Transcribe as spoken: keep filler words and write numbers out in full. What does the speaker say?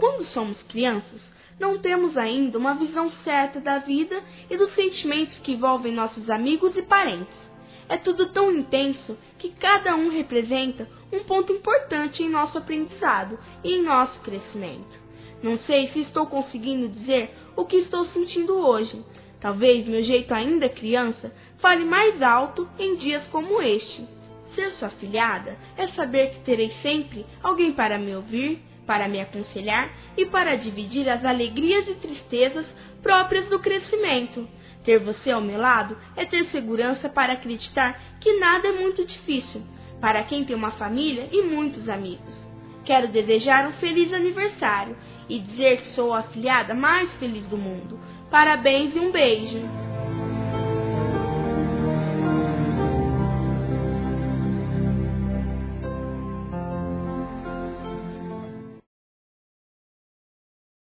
Quando somos crianças, não temos ainda uma visão certa da vida e dos sentimentos que envolvem nossos amigos e parentes. É tudo tão intenso que cada um representa um ponto importante em nosso aprendizado e em nosso crescimento. Não sei se estou conseguindo dizer o que estou sentindo hoje. Talvez meu jeito ainda criança fale mais alto em dias como este. Ser sua afilhada é saber que terei sempre alguém para me ouvir, para me aconselhar e para dividir as alegrias e tristezas próprias do crescimento. Ter você ao meu lado é ter segurança para acreditar que nada é muito difícil, para quem tem uma família e muitos amigos. Quero desejar um feliz aniversário e dizer que sou a afilhada mais feliz do mundo. Parabéns e um beijo!